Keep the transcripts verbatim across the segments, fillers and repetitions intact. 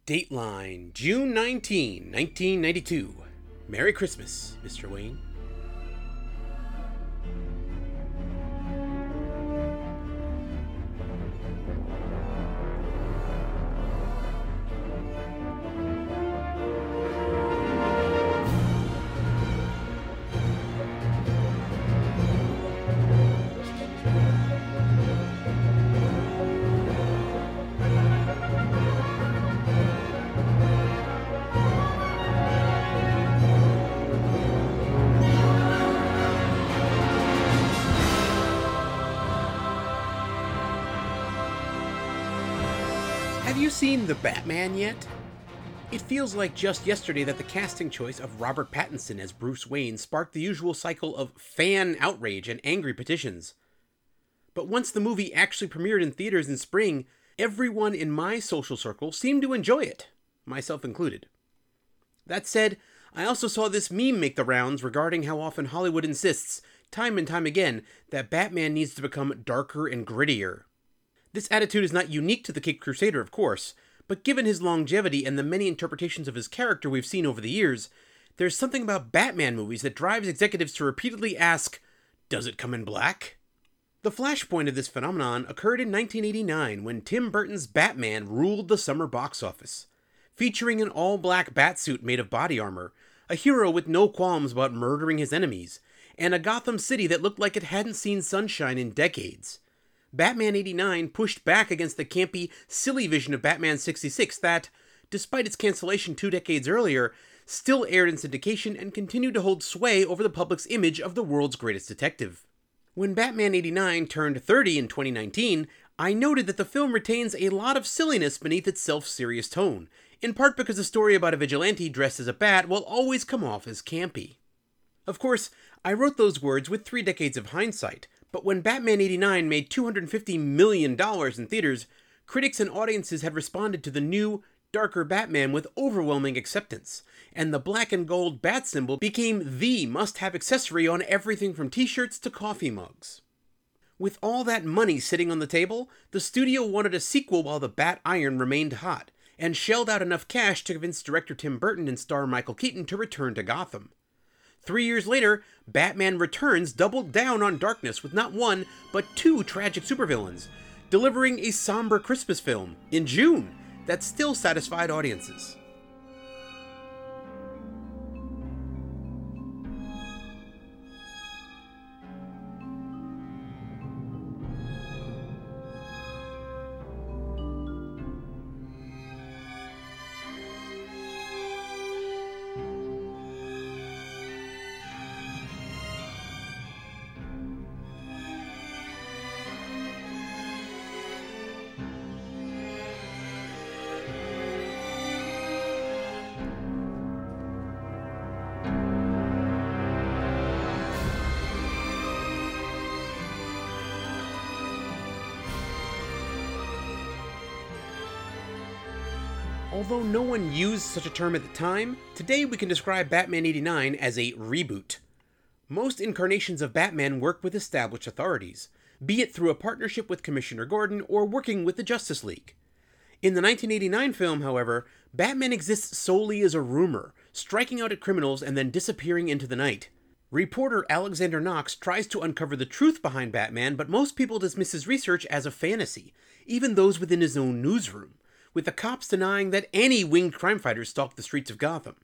Dateline, June nineteenth, nineteen ninety-two. Merry Christmas, Mister Wayne. Have you seen The Batman yet? It feels like just yesterday that the casting choice of Robert Pattinson as Bruce Wayne sparked the usual cycle of fan outrage and angry petitions. But once the movie actually premiered in theaters in spring, everyone in my social circle seemed to enjoy it, myself included. That said, I also saw this meme make the rounds regarding how often Hollywood insists, time and time again, that Batman needs to become darker and grittier. This attitude is not unique to the Caped Crusader, of course, but given his longevity and the many interpretations of his character we've seen over the years, there's something about Batman movies that drives executives to repeatedly ask, does it come in black? The flashpoint of this phenomenon occurred in nineteen eighty-nine when Tim Burton's Batman ruled the summer box office. Featuring an all-black batsuit made of body armor, a hero with no qualms about murdering his enemies, and a Gotham City that looked like it hadn't seen sunshine in decades. Batman eighty-nine pushed back against the campy, silly vision of Batman sixty-six that, despite its cancellation two decades earlier, still aired in syndication and continued to hold sway over the public's image of the world's greatest detective. When Batman eighty-nine turned thirty in twenty nineteen, I noted that the film retains a lot of silliness beneath its self-serious tone, in part because a story about a vigilante dressed as a bat will always come off as campy. Of course, I wrote those words with three decades of hindsight, but when Batman eighty-nine made two hundred fifty million dollars in theaters, critics and audiences had responded to the new, darker Batman with overwhelming acceptance, and the black and gold bat symbol became the must-have accessory on everything from t-shirts to coffee mugs. With all that money sitting on the table, the studio wanted a sequel while the Bat Iron remained hot, and shelled out enough cash to convince director Tim Burton and star Michael Keaton to return to Gotham. Three years later, Batman Returns doubled down on darkness with not one, but two tragic supervillains, delivering a somber Christmas film, in June, that still satisfied audiences. Although no one used such a term at the time, today we can describe Batman eighty-nine as a reboot. Most incarnations of Batman work with established authorities, be it through a partnership with Commissioner Gordon or working with the Justice League. In the nineteen eighty-nine film, however, Batman exists solely as a rumor, striking out at criminals and then disappearing into the night. Reporter Alexander Knox tries to uncover the truth behind Batman, but most people dismiss his research as a fantasy, even those within his own newsroom, with the cops denying that any winged crime fighters stalk the streets of Gotham.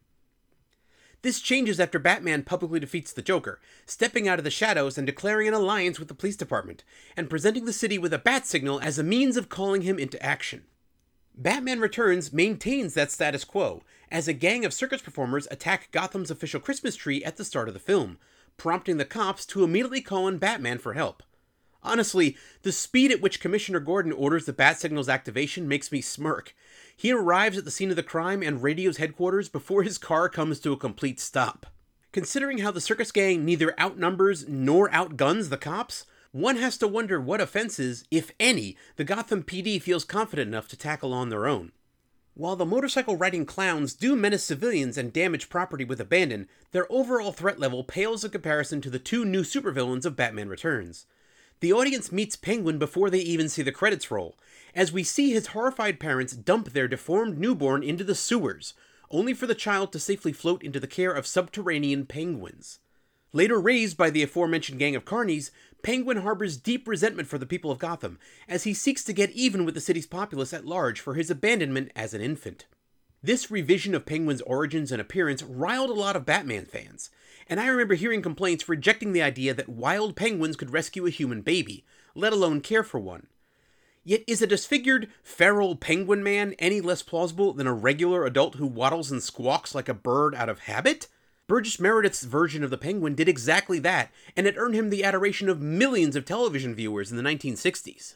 This changes after Batman publicly defeats the Joker, stepping out of the shadows and declaring an alliance with the police department, and presenting the city with a bat signal as a means of calling him into action. Batman Returns maintains that status quo, as a gang of circus performers attack Gotham's official Christmas tree at the start of the film, prompting the cops to immediately call on Batman for help. Honestly, the speed at which Commissioner Gordon orders the bat signal's activation makes me smirk. He arrives at the scene of the crime and radios headquarters before his car comes to a complete stop. Considering how the circus gang neither outnumbers nor outguns the cops, one has to wonder what offenses, if any, the Gotham P D feels confident enough to tackle on their own. While the motorcycle-riding clowns do menace civilians and damage property with abandon, their overall threat level pales in comparison to the two new supervillains of Batman Returns. The audience meets Penguin before they even see the credits roll, as we see his horrified parents dump their deformed newborn into the sewers, only for the child to safely float into the care of subterranean penguins. Later raised by the aforementioned gang of carnies, Penguin harbors deep resentment for the people of Gotham, as he seeks to get even with the city's populace at large for his abandonment as an infant. This revision of Penguin's origins and appearance riled a lot of Batman fans, and I remember hearing complaints rejecting the idea that wild penguins could rescue a human baby, let alone care for one. Yet is a disfigured, feral penguin man any less plausible than a regular adult who waddles and squawks like a bird out of habit? Burgess Meredith's version of the Penguin did exactly that, and it earned him the adoration of millions of television viewers in the nineteen sixties.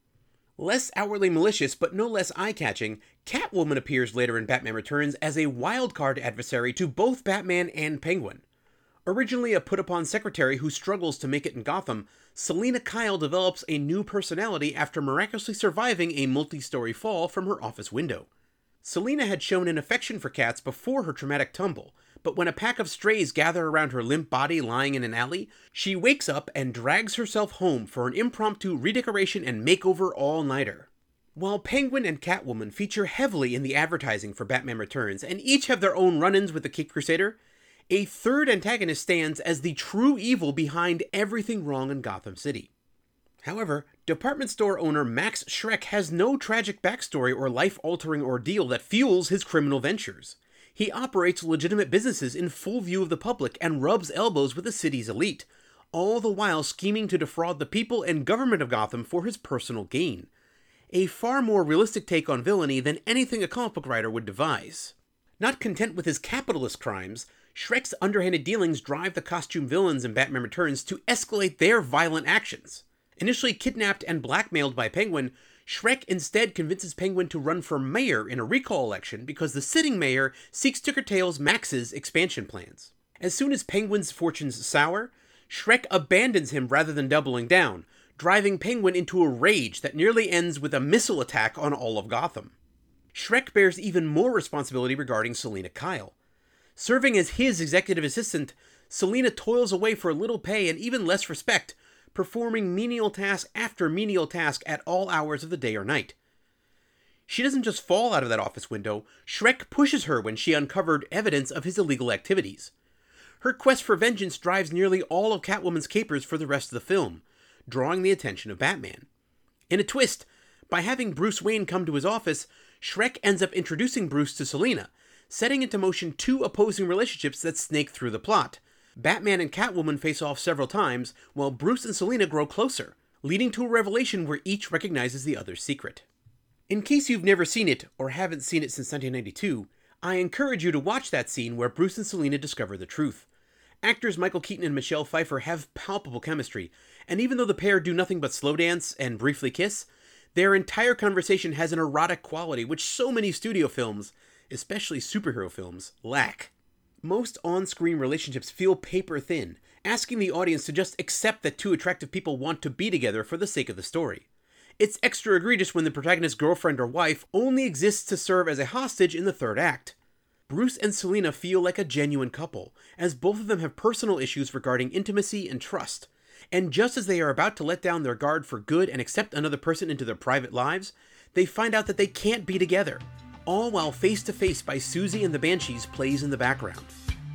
Less outwardly malicious, but no less eye-catching, Catwoman appears later in Batman Returns as a wildcard adversary to both Batman and Penguin. Originally a put-upon secretary who struggles to make it in Gotham, Selina Kyle develops a new personality after miraculously surviving a multi-story fall from her office window. Selina had shown an affection for cats before her traumatic tumble, but when a pack of strays gather around her limp body lying in an alley, she wakes up and drags herself home for an impromptu redecoration and makeover all-nighter. While Penguin and Catwoman feature heavily in the advertising for Batman Returns, and each have their own run-ins with the Caped Crusader, a third antagonist stands as the true evil behind everything wrong in Gotham City. However, department store owner Max Schreck has no tragic backstory or life-altering ordeal that fuels his criminal ventures. He operates legitimate businesses in full view of the public and rubs elbows with the city's elite, all the while scheming to defraud the people and government of Gotham for his personal gain. A far more realistic take on villainy than anything a comic book writer would devise. Not content with his capitalist crimes, Shrek's underhanded dealings drive the costume villains in Batman Returns to escalate their violent actions. Initially kidnapped and blackmailed by Penguin, Shrek instead convinces Penguin to run for mayor in a recall election because the sitting mayor seeks to curtail Max's expansion plans. As soon as Penguin's fortunes sour, Shrek abandons him rather than doubling down, driving Penguin into a rage that nearly ends with a missile attack on all of Gotham. Shrek bears even more responsibility regarding Selina Kyle. Serving as his executive assistant, Selina toils away for little pay and even less respect, performing menial task after menial task at all hours of the day or night. She doesn't just fall out of that office window, Shrek pushes her when she uncovered evidence of his illegal activities. Her quest for vengeance drives nearly all of Catwoman's capers for the rest of the film, drawing the attention of Batman. In a twist, by having Bruce Wayne come to his office, Shrek ends up introducing Bruce to Selina, setting into motion two opposing relationships that snake through the plot. Batman and Catwoman face off several times, while Bruce and Selina grow closer, leading to a revelation where each recognizes the other's secret. In case you've never seen it, or haven't seen it since nineteen ninety-two, I encourage you to watch that scene where Bruce and Selina discover the truth. Actors Michael Keaton and Michelle Pfeiffer have palpable chemistry, and even though the pair do nothing but slow dance and briefly kiss, their entire conversation has an erotic quality which so many studio films, especially superhero films, lack. Most on-screen relationships feel paper-thin, asking the audience to just accept that two attractive people want to be together for the sake of the story. It's extra egregious when the protagonist's girlfriend or wife only exists to serve as a hostage in the third act. Bruce and Selina feel like a genuine couple, as both of them have personal issues regarding intimacy and trust. And just as they are about to let down their guard for good and accept another person into their private lives, they find out that they can't be together, all while Face to Face by Susie and the Banshees plays in the background.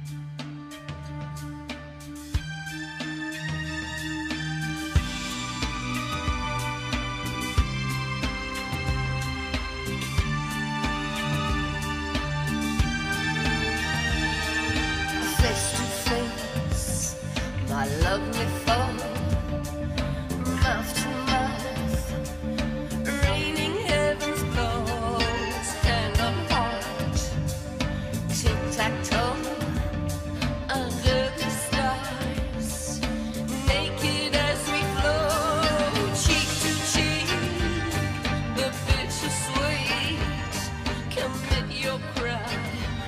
Face to face, my lovely foe, mouth to mouth, raining heaven's blow, stand apart, tic-tac-toe, under the stars, naked as we flow, cheek to cheek, the bittersweet, commit your crime.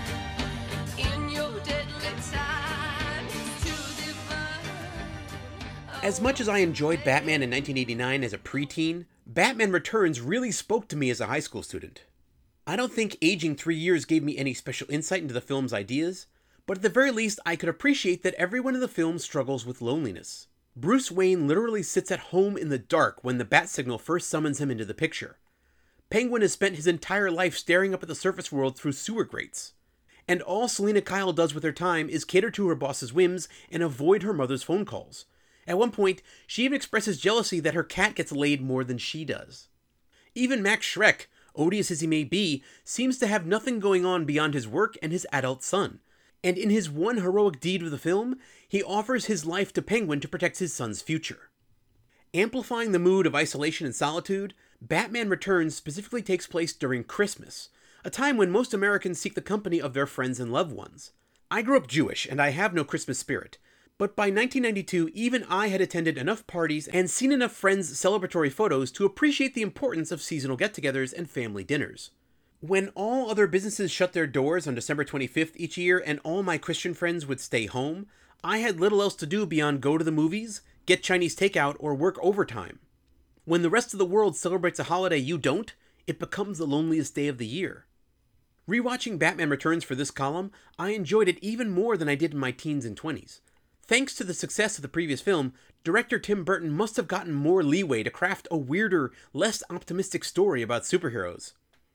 As much as I enjoyed Batman in nineteen eighty-nine as a preteen, Batman Returns really spoke to me as a high school student. I don't think aging three years gave me any special insight into the film's ideas, but at the very least I could appreciate that everyone in the film struggles with loneliness. Bruce Wayne literally sits at home in the dark when the bat signal first summons him into the picture. Penguin has spent his entire life staring up at the surface world through sewer grates. And all Selina Kyle does with her time is cater to her boss's whims and avoid her mother's phone calls. At one point, she even expresses jealousy that her cat gets laid more than she does. Even Max Schreck, odious as he may be, seems to have nothing going on beyond his work and his adult son. And in his one heroic deed of the film, he offers his life to Penguin to protect his son's future. Amplifying the mood of isolation and solitude, Batman Returns specifically takes place during Christmas, a time when most Americans seek the company of their friends and loved ones. I grew up Jewish, and I have no Christmas spirit, but by nineteen ninety-two, even I had attended enough parties and seen enough friends' celebratory photos to appreciate the importance of seasonal get-togethers and family dinners. When all other businesses shut their doors on December twenty-fifth each year and all my Christian friends would stay home, I had little else to do beyond go to the movies, get Chinese takeout, or work overtime. When the rest of the world celebrates a holiday you don't, it becomes the loneliest day of the year. Rewatching Batman Returns for this column, I enjoyed it even more than I did in my teens and twenties. Thanks to the success of the previous film, director Tim Burton must have gotten more leeway to craft a weirder, less optimistic story about superheroes.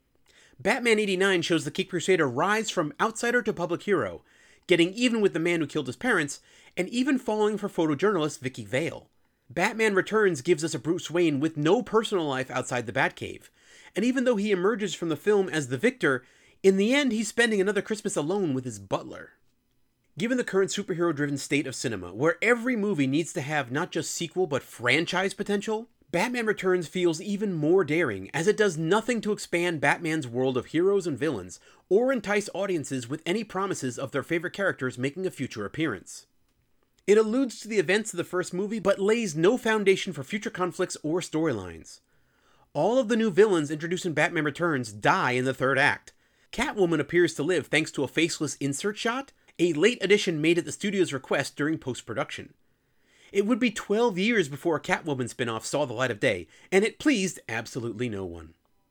Batman eighty-nine shows the Caped Crusader rise from outsider to public hero, getting even with the man who killed his parents, and even falling for photojournalist Vicky Vale. Batman Returns gives us a Bruce Wayne with no personal life outside the Batcave, and even though he emerges from the film as the victor, in the end he's spending another Christmas alone with his butler. Given the current superhero-driven state of cinema, where every movie needs to have not just sequel but franchise potential, Batman Returns feels even more daring, as it does nothing to expand Batman's world of heroes and villains, or entice audiences with any promises of their favorite characters making a future appearance. It alludes to the events of the first movie, but lays no foundation for future conflicts or storylines. All of the new villains introduced in Batman Returns die in the third act. Catwoman appears to live thanks to a faceless insert shot, a late addition made at the studio's request during post-production. It would be twelve years before a Catwoman spin-off saw the light of day, and it pleased absolutely no one.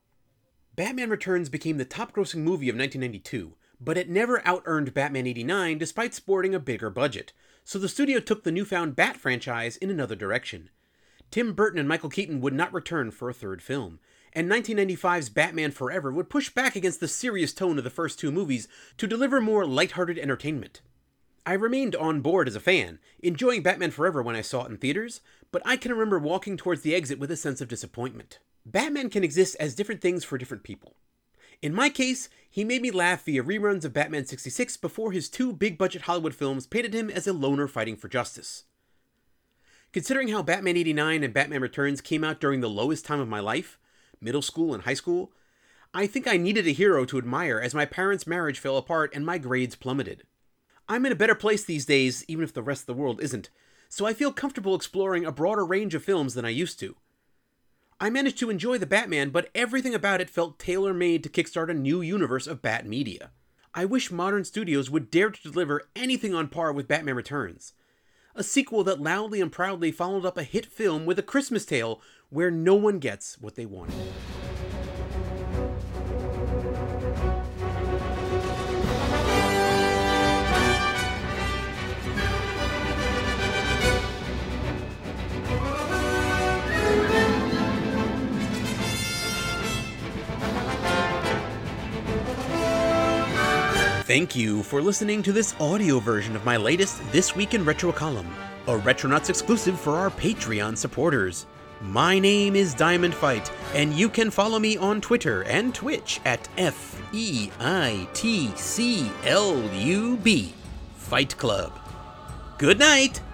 Batman Returns became the top-grossing movie of nineteen ninety-two, but it never out-earned Batman eighty-nine despite sporting a bigger budget, so the studio took the newfound Bat franchise in another direction. Tim Burton and Michael Keaton would not return for a third film, and nineteen ninety-five's Batman Forever would push back against the serious tone of the first two movies to deliver more lighthearted entertainment. I remained on board as a fan, enjoying Batman Forever when I saw it in theaters, but I can remember walking towards the exit with a sense of disappointment. Batman can exist as different things for different people. In my case, he made me laugh via reruns of Batman sixty-six before his two big-budget Hollywood films painted him as a loner fighting for justice. Considering how Batman eighty-nine and Batman Returns came out during the lowest time of my life, middle school and high school, I think I needed a hero to admire as my parents' marriage fell apart and my grades plummeted. I'm in a better place these days, even if the rest of the world isn't, so I feel comfortable exploring a broader range of films than I used to. I managed to enjoy The Batman, but everything about it felt tailor-made to kickstart a new universe of Bat media. I wish modern studios would dare to deliver anything on par with Batman Returns. A sequel that loudly and proudly followed up a hit film with a Christmas tale where no one gets what they wanted. Thank you for listening to this audio version of my latest This Week in Retro column, a Retronauts exclusive for our Patreon supporters. My name is Diamond Fight, and you can follow me on Twitter and Twitch at F E I T C L U B, Fight Club. Good night!